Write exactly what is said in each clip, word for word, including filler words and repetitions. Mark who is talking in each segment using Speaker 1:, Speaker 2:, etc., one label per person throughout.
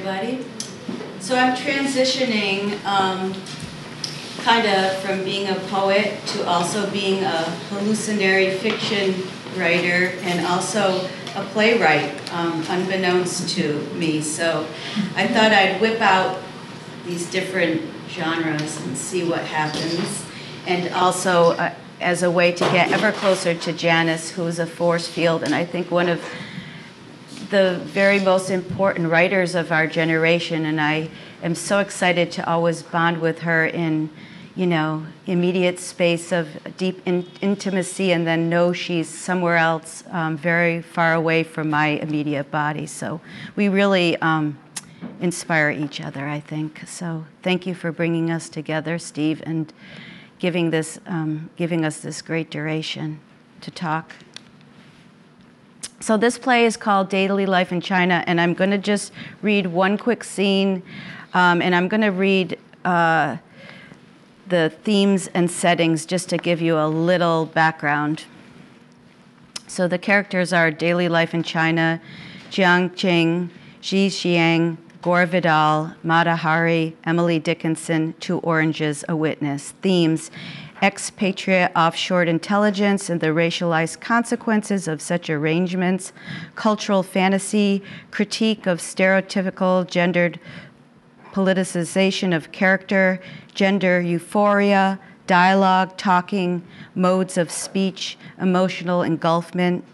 Speaker 1: everybody. So I'm transitioning um, kind of from being a poet to also being a hallucinatory fiction writer and also a playwright, um, unbeknownst to me. So I thought I'd whip out these different genres and see what happens. And also uh, as a way to get ever closer to Janice, who's a force field, and I think one of the very most important writers of our generation, and I am so excited to always bond with her in, you know, immediate space of deep in intimacy and then know she's somewhere else um, very far away from my immediate body. So we really um, inspire each other, I think. So thank you for bringing us together, Steve, and giving, this, um, giving us this great duration to talk. So this play is called Daily Life in China, and I'm going to just read one quick scene, um, and I'm going to read uh, the themes and settings just to give you a little background. So the characters are Daily Life in China, Jiang Qing, Xi Xiang, Gore Vidal, Mata Hari, Emily Dickinson, Two Oranges, A Witness. Themes: expatriate offshore intelligence and the racialized consequences of such arrangements, cultural fantasy, critique of stereotypical gendered politicization of character, gender euphoria, dialogue, talking, modes of speech, emotional engulfment.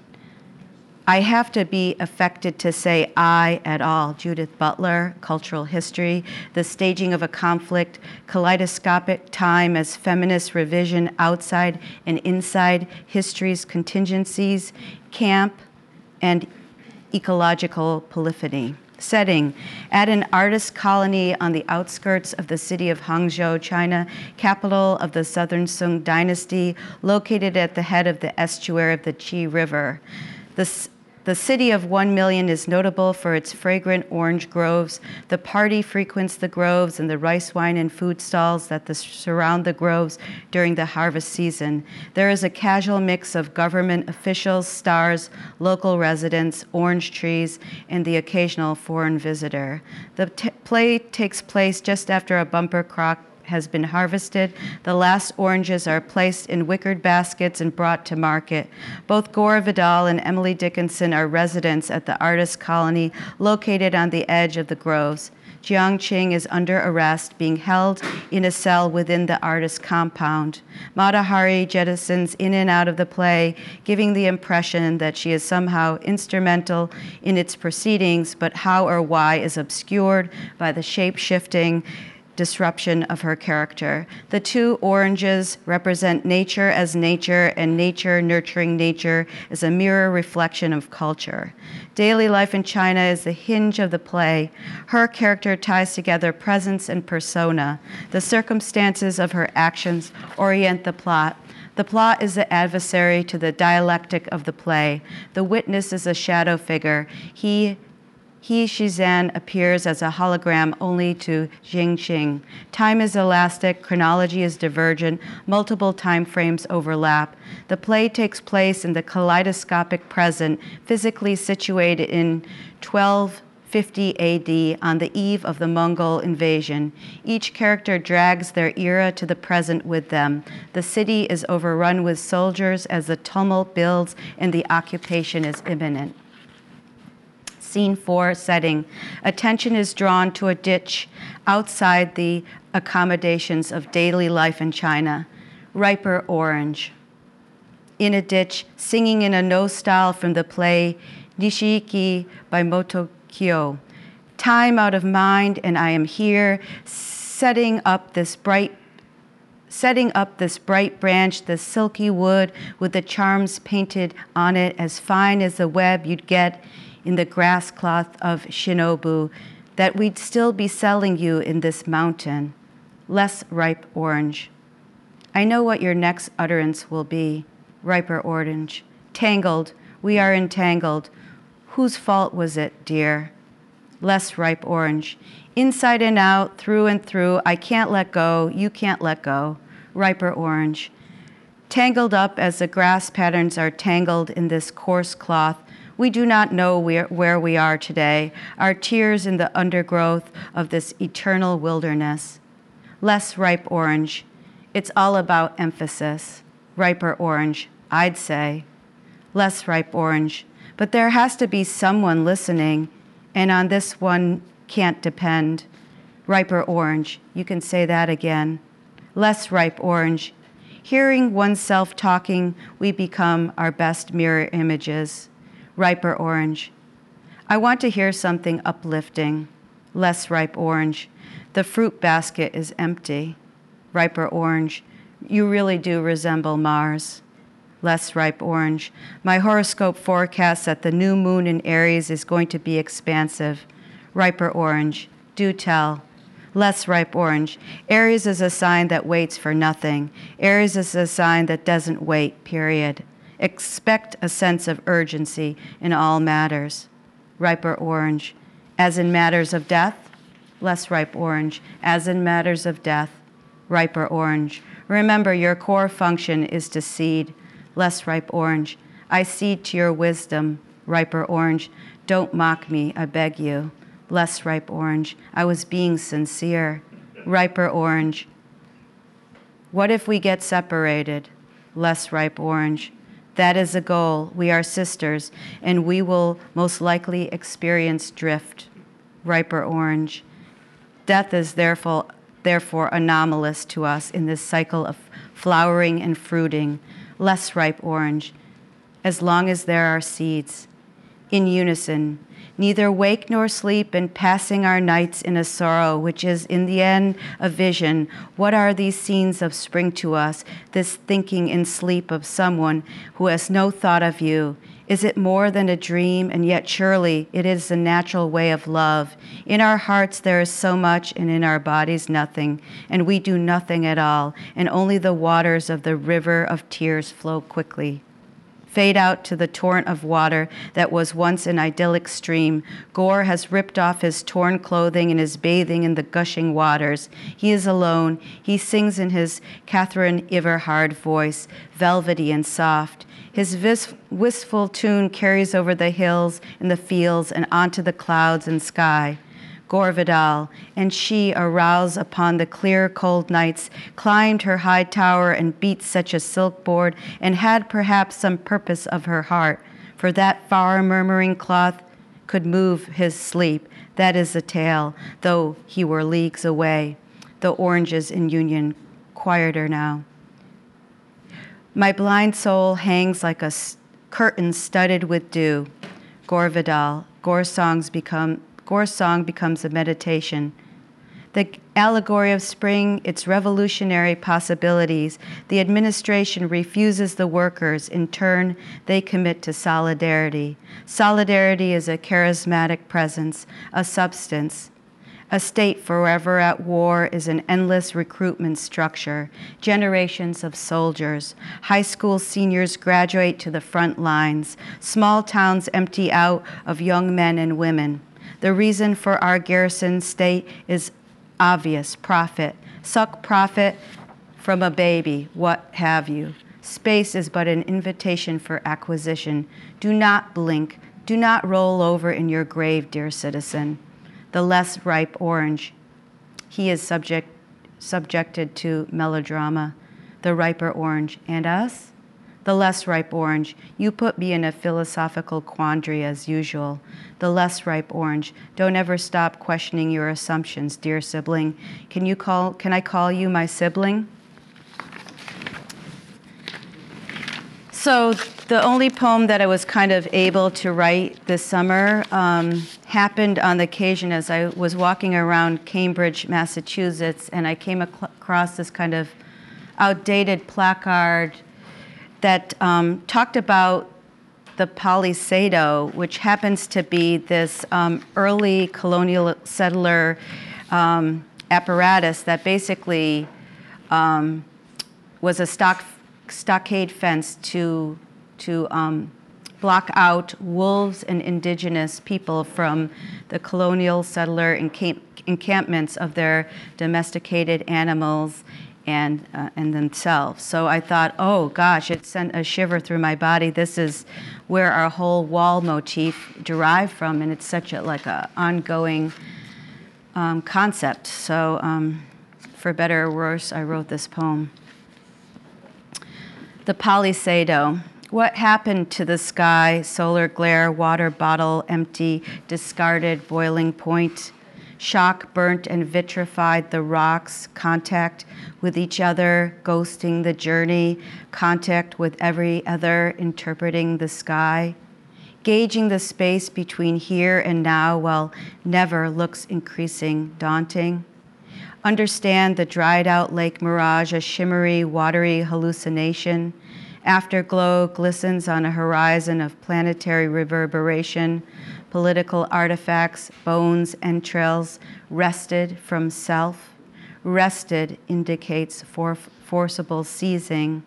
Speaker 1: I have to be affected to say I at all. Judith Butler, Cultural History, the staging of a conflict, kaleidoscopic time as feminist revision outside and inside history's contingencies, camp, and ecological polyphony. Setting: at an artist colony on the outskirts of the city of Hangzhou, China, capital of the Southern Sung Dynasty, located at the head of the estuary of the Qi River. The The city of one million is notable for its fragrant orange groves. The party frequents the groves and the rice wine and food stalls that the, surround the groves during the harvest season. There is a casual mix of government officials, stars, local residents, orange trees, and the occasional foreign visitor. The t play takes place just after a bumper crop has been harvested. The last oranges are placed in wickered baskets and brought to market. Both Gore Vidal and Emily Dickinson are residents at the artist colony located on the edge of the groves. Jiang Qing is under arrest, being held in a cell within the artist compound. Mata Hari jettisons in and out of the play, giving the impression that she is somehow instrumental in its proceedings, but how or why is obscured by the shape-shifting disruption of her character. The two oranges represent nature as nature, and nature nurturing nature as a mirror reflection of culture. Daily Life in China is the hinge of the play. Her character ties together presence and persona. The circumstances of her actions orient the plot. The plot is the adversary to the dialectic of the play. The witness is a shadow figure. He He, Shizan, appears as a hologram only to Jingqing. Time is elastic, chronology is divergent, multiple time frames overlap. The play takes place in the kaleidoscopic present, physically situated in twelve fifty A D on the eve of the Mongol invasion. Each character drags their era to the present with them. The city is overrun with soldiers as the tumult builds and the occupation is imminent. Scene four, setting. Attention is drawn to a ditch outside the accommodations of daily life in China. Riper orange. In a ditch, singing in a no style from the play Nishiki by Moto Kyo. Time out of mind, and I am here, setting up this bright setting up this bright branch, this silky wood with the charms painted on it, as fine as the web you'd get in the grass cloth of Shinobu, that we'd still be selling you in this mountain. Less ripe orange. I know what your next utterance will be. Riper orange. Tangled. We are entangled. Whose fault was it, dear? Less ripe orange. Inside and out, through and through, I can't let go, you can't let go. Riper orange. Tangled up as the grass patterns are tangled in this coarse cloth, We do not know where, where we are today, our tears in the undergrowth of this eternal wilderness. Less ripe orange. It's all about emphasis. Riper orange, I'd say. Less ripe orange. But there has to be someone listening, and on this one can't depend. Riper orange, you can say that again. Less ripe orange. Hearing oneself talking, we become our best mirror images. Riper orange. I want to hear something uplifting. Less ripe orange. The fruit basket is empty. Riper orange. You really do resemble Mars. Less ripe orange. My horoscope forecasts that the new moon in Aries is going to be expansive. Riper orange. Do tell. Less ripe orange. Aries is a sign that waits for nothing. Aries is a sign that doesn't wait, period. Expect a sense of urgency in all matters. Riper orange. As in matters of death? Less ripe orange. As in matters of death? Riper orange. Remember, your core function is to seed. Less ripe orange. I cede to your wisdom. Riper orange. Don't mock me, I beg you. Less ripe orange. I was being sincere. Riper orange. What if we get separated? Less ripe orange. That is a goal. We are sisters, and we will most likely experience drift. Riper orange. Death is therefore, therefore anomalous to us in this cycle of flowering and fruiting. Less ripe orange. As long as there are seeds. In unison. Neither wake nor sleep, and passing our nights in a sorrow, which is in the end a vision. What are these scenes of spring to us, this thinking in sleep of someone who has no thought of you? Is it more than a dream? And yet surely it is the natural way of love. In our hearts there is so much, and in our bodies nothing, and we do nothing at all, and only the waters of the river of tears flow quickly. Fade out to the torrent of water that was once an idyllic stream. Gore has ripped off his torn clothing and is bathing in the gushing waters. He is alone. He sings in his Catherine Everhard voice, velvety and soft. His vis- wistful tune carries over the hills and the fields and onto the clouds and sky. Gore Vidal, and she, aroused upon the clear, cold nights, climbed her high tower and beat such a silk board, and had perhaps some purpose of her heart, for that far murmuring cloth could move his sleep. That is the tale, though he were leagues away. The oranges in Union, quieter now. My blind soul hangs like a curtain studded with dew. Gore Vidal, Gore's songs become Gore's song becomes a meditation. The allegory of spring, its revolutionary possibilities, the administration refuses the workers. In turn, they commit to solidarity. Solidarity is a charismatic presence, a substance. A state forever at war is an endless recruitment structure. Generations of soldiers. High school seniors graduate to the front lines. Small towns empty out of young men and women. The reason for our garrison state is obvious, profit. Suck profit from a baby, what have you. Space is but an invitation for acquisition. Do not blink. Do not roll over in your grave, dear citizen. The less ripe orange. He is subject, subjected to melodrama. The riper orange. And us? The less ripe orange. You put me in a philosophical quandary as usual. The less ripe orange. Don't ever stop questioning your assumptions, dear sibling. Can you call, can I call you my sibling? So the only poem that I was kind of able to write this summer um, happened on the occasion as I was walking around Cambridge, Massachusetts, and I came ac- across this kind of outdated placard that um, talked about the palisado, which happens to be this um, early colonial settler um, apparatus that basically um, was a stock, stockade fence to, to um, block out wolves and indigenous people from the colonial settler encamp- encampments of their domesticated animals. and uh, and themselves. So I thought, oh gosh, it sent a shiver through my body. This is where our whole wall motif derived from, and it's such a like a ongoing um, concept. So um, for better or worse, I wrote this poem. The Palisado. What happened to the sky? Solar glare, water bottle empty, discarded boiling point. Shock burnt and vitrified the rocks, contact with each other, ghosting the journey, contact with every other, interpreting the sky. Gauging the space between here and now while never looks increasing, daunting. Understand the dried out lake mirage, a shimmery, watery hallucination. Afterglow glistens on a horizon of planetary reverberation. Political artifacts, bones, entrails, wrested from self. Wrested indicates for forcible seizing.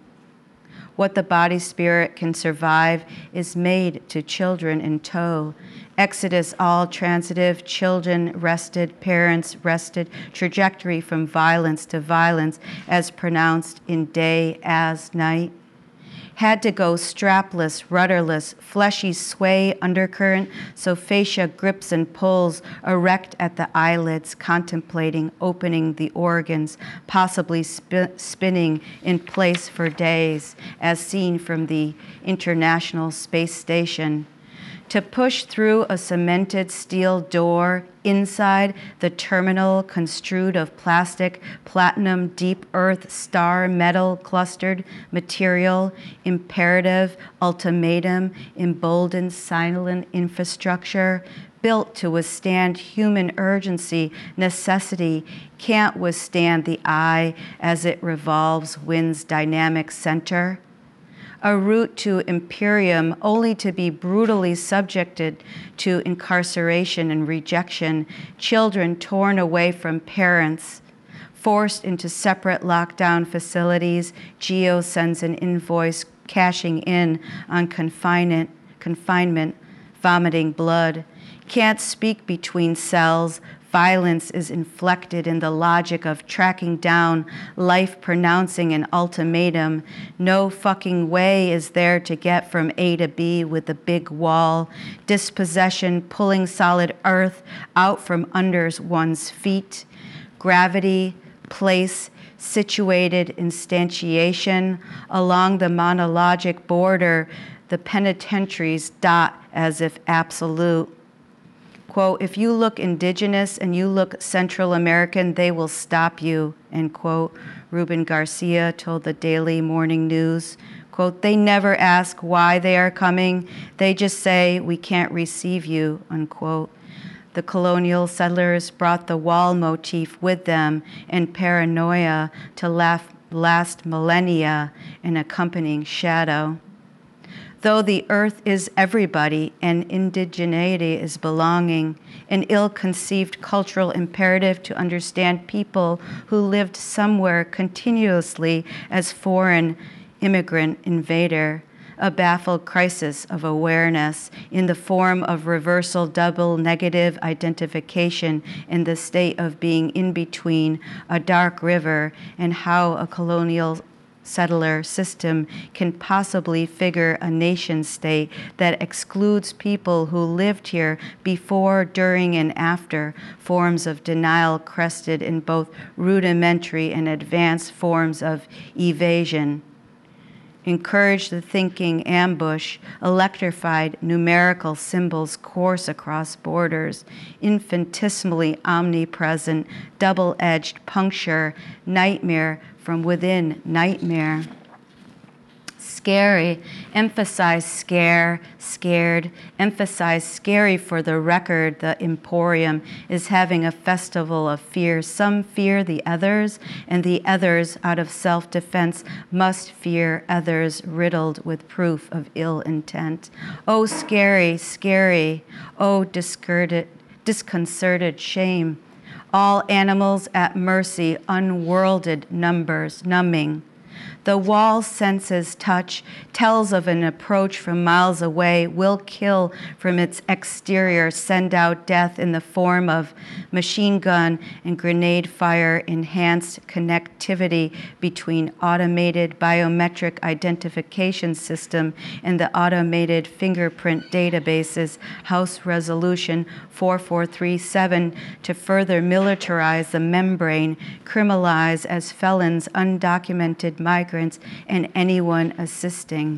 Speaker 1: What the body spirit can survive is made to children in tow. Exodus all transitive, children rested, parents rested, trajectory from violence to violence as pronounced in day as night. Had to go strapless, rudderless, fleshy sway undercurrent, so fascia grips and pulls, erect at the eyelids, contemplating opening the organs, possibly sp- spinning in place for days, as seen from the International Space Station. To push through a cemented steel door, inside the terminal construed of plastic, platinum, deep earth, star, metal, clustered, material, imperative, ultimatum, emboldened, silent infrastructure, built to withstand human urgency, necessity, can't withstand the eye as it revolves wind's dynamic center. A route to imperium only to be brutally subjected to incarceration and rejection, children torn away from parents, forced into separate lockdown facilities. Geo sends an invoice cashing in on confinement, confinement, vomiting blood. Can't speak between cells. Violence is inflected in the logic of tracking down, life pronouncing an ultimatum. No fucking way is there to get from A to B with the big wall. Dispossession pulling solid earth out from under one's feet. Gravity, place, situated instantiation. Along the monologic border, the penitentiaries dot as if absolute. Quote, if you look indigenous and you look Central American, they will stop you, end quote. Ruben Garcia told the Daily Morning News, quote, they never ask why they are coming. They just say, we can't receive you, unquote. The colonial settlers brought the wall motif with them and paranoia to laugh, last millennia in accompanying shadow. Though the earth is everybody and indigeneity is belonging, an ill-conceived cultural imperative to understand people who lived somewhere continuously as foreign immigrant invader, a baffled crisis of awareness in the form of reversal double negative identification in the state of being in between a dark river and how a colonial settler system can possibly figure a nation state that excludes people who lived here before, during, and after, forms of denial crested in both rudimentary and advanced forms of evasion. Encourage the thinking ambush, electrified numerical symbols course across borders, infinitesimally omnipresent, double-edged puncture, nightmare from within nightmare. Scary, emphasize scare, scared, emphasize scary for the record. The Emporium is having a festival of fear. Some fear the others, and the others, out of self-defense, must fear others riddled with proof of ill intent. Oh, scary, scary, oh, disconcerted, disconcerted shame. All animals at mercy, unworlded numbers, numbing. The wall senses touch, tells of an approach from miles away, will kill from its exterior, send out death in the form of machine gun and grenade fire, enhanced connectivity between automated biometric identification system and the automated fingerprint databases, House Resolution four four three seven, to further militarize the membrane, criminalize as felons undocumented migrants and anyone assisting.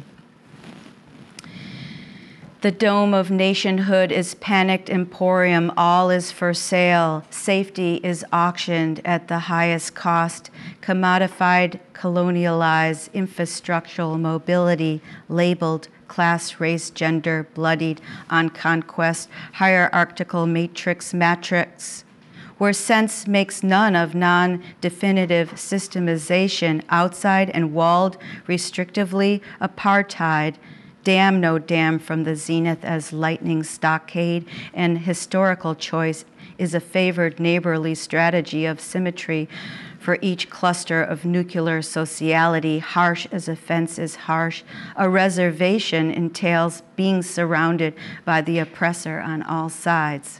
Speaker 1: The dome of nationhood is panicked emporium, all is for sale, safety is auctioned at the highest cost, commodified, colonialized, infrastructural mobility, labeled class, race, gender, bloodied on conquest, hierarchical matrix, matrix, where sense makes none of non-definitive systemization, outside and walled restrictively, apartheid, damn no damn from the zenith as lightning stockade, and historical choice is a favored neighborly strategy of symmetry for each cluster of nuclear sociality, harsh as a fence is harsh. A reservation entails being surrounded by the oppressor on all sides.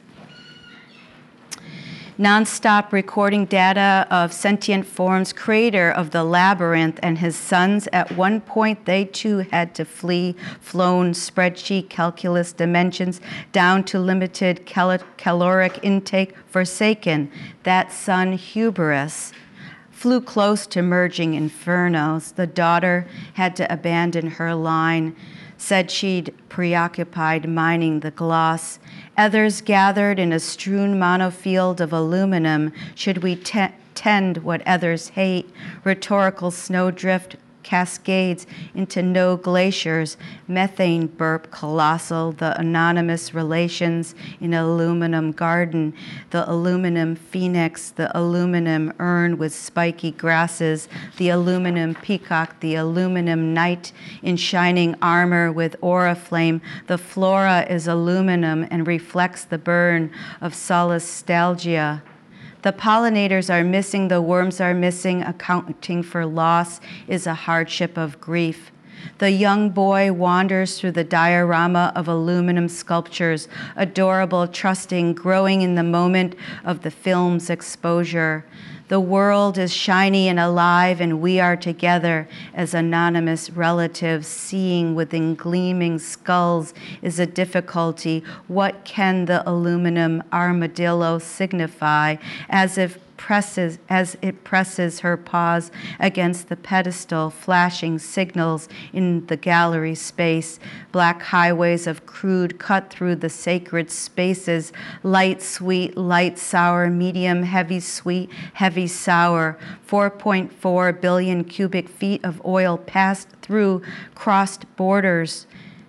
Speaker 1: Non-stop recording data of sentient forms, creator of the labyrinth and his sons. At one point, they too had to flee, flown spreadsheet calculus dimensions down to limited cal caloric intake, forsaken. That son, hubris, flew close to merging infernos. The daughter had to abandon her line, said she'd preoccupied mining the gloss. Others gathered in a strewn monofield of aluminum. Should we te tend what others hate? Rhetorical snowdrift cascades into no glaciers, methane burp colossal, the anonymous relations in aluminum garden, the aluminum phoenix, the aluminum urn with spiky grasses, the aluminum peacock, the aluminum knight in shining armor with aura flame. The flora is aluminum and reflects the burn of solastalgia. The pollinators are missing, the worms are missing, accounting for loss is a hardship of grief. The young boy wanders through the diorama of aluminum sculptures, adorable, trusting, growing in the moment of the film's exposure. The world is shiny and alive, and we are together as anonymous relatives. Seeing within gleaming skulls is a difficulty. What can the aluminum armadillo signify? As if presses, as it presses her paws against the pedestal, flashing signals in the gallery space, black highways of crude cut through the sacred spaces, light, sweet, light, sour, medium, heavy, sweet, heavy, sour, four point four billion cubic feet of oil passed through, crossed borders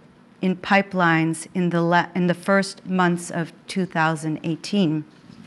Speaker 1: in pipelines in the, la in the first months of two thousand eighteen.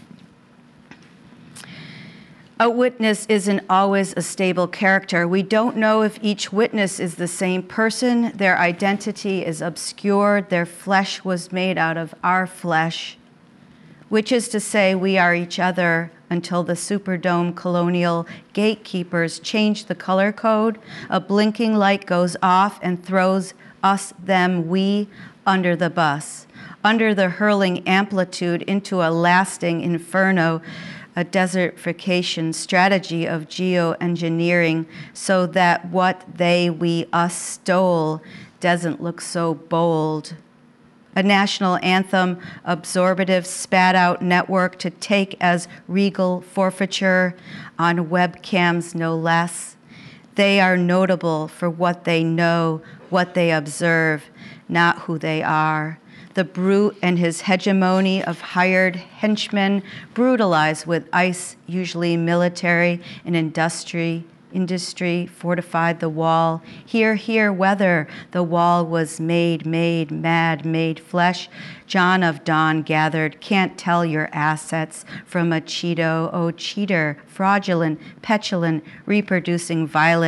Speaker 1: A witness isn't always a stable character. We don't know if each witness is the same person. Their identity is obscured. Their flesh was made out of our flesh, which is to say we are each other until the Superdome colonial gatekeepers change the color code. A blinking light goes off and throws us, them, we under the bus, under the hurling amplitude into a lasting inferno, a desertification strategy of geoengineering so that what they, we, us stole doesn't look so bold. A national anthem, absorbative, spat-out network to take as regal forfeiture on webcams, no less. They are notable for what they know, what they observe, not who they are. The brute and his hegemony of hired henchmen brutalized with ice, usually military and industry, industry fortified the wall. Here, here, weather, the wall was made, made, mad, made flesh. John of Dawn gathered, can't tell your assets from a Cheeto, oh cheater, fraudulent, petulant, reproducing violet,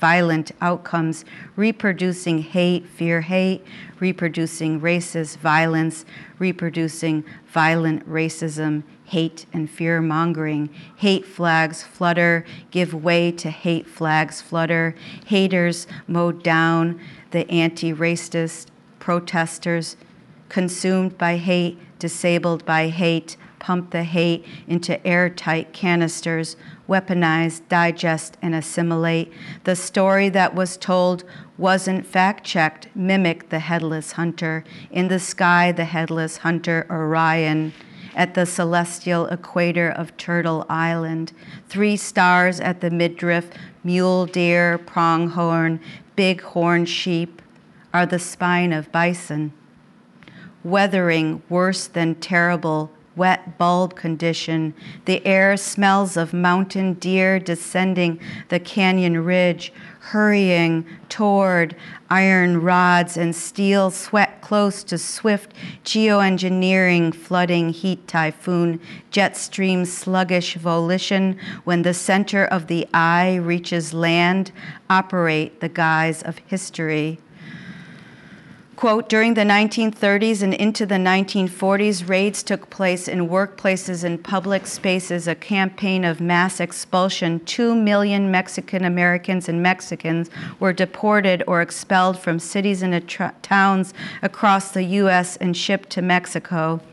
Speaker 1: violent outcomes, reproducing hate, fear, hate, reproducing racist violence, reproducing violent racism, hate and fear-mongering. Hate flags flutter, give way to hate flags flutter. Haters mow down the anti-racist protesters, consumed by hate, disabled by hate, pump the hate into airtight canisters, weaponize, digest, and assimilate. The story that was told wasn't fact-checked, mimic the headless hunter. In the sky, the headless hunter, Orion, at the celestial equator of Turtle Island. Three stars at the midriff, mule deer, pronghorn, bighorn sheep, are the spine of bison. Weathering worse than terrible, wet bulb condition, the air smells of mountain deer descending the canyon ridge, hurrying toward iron rods and steel sweat close to swift geoengineering, flooding heat typhoon, jet stream sluggish volition when the center of the eye reaches land, operate the guise of history. Quote, during the nineteen thirties and into the nineteen forties, raids took place in workplaces and public spaces, a campaign of mass expulsion. Two million Mexican Americans and Mexicans were deported or expelled from cities and tra- towns across the U S and shipped to Mexico.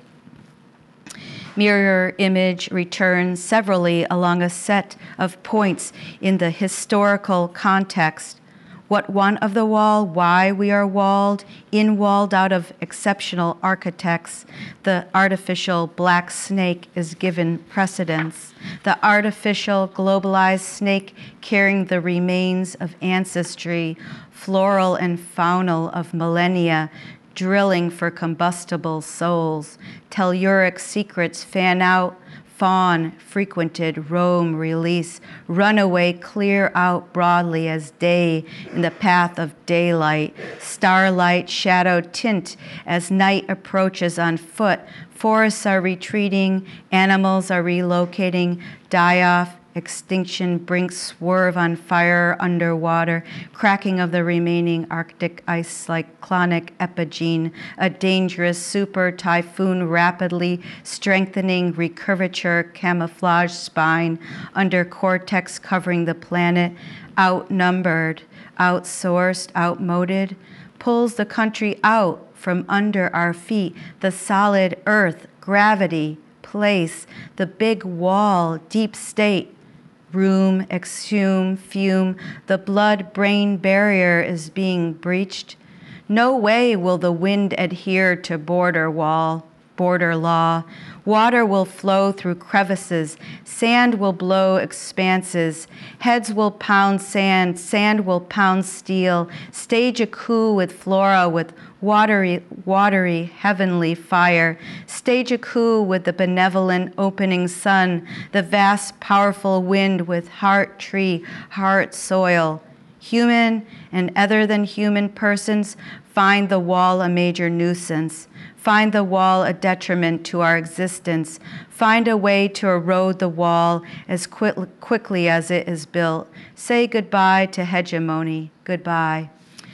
Speaker 1: Mirror image returns severally along a set of points in the historical context. What one of the wall, why we are walled, in-walled out of exceptional architects. The artificial black snake is given precedence. The artificial globalized snake carrying the remains of ancestry, floral and faunal of millennia, drilling for combustible souls. Telluric secrets fan out, fawn, frequented, roam, release, runaway, clear out broadly as day in the path of daylight, starlight, shadowed tint as night approaches on foot. Forests are retreating, animals are relocating, die off, extinction, brink swerve on fire underwater, cracking of the remaining Arctic ice cyclonic epigene, a dangerous super typhoon rapidly strengthening recurvature camouflage spine under cortex covering the planet, outnumbered, outsourced, outmoded, pulls the country out from under our feet, the solid earth, gravity, place, the big wall, deep state, room, exhume, fume, the blood-brain barrier is being breached. No way will the wind adhere to border wall, border law. Water will flow through crevices, sand will blow expanses, heads will pound sand, sand will pound steel, stage a coup with flora with watery, watery, heavenly fire, stage a coup with the benevolent opening sun, the vast, powerful wind with heart tree, heart soil. Human and other than human persons find the wall a major nuisance. Find the wall a detriment to our existence. Find a way to erode the wall as quick, quickly as it is built. Say goodbye to hegemony. Goodbye.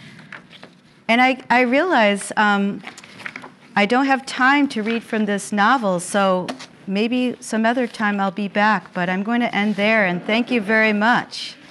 Speaker 1: And I, I realize um, I don't have time to read from this novel, so maybe some other time I'll be back, but I'm going to end there, and thank you very much.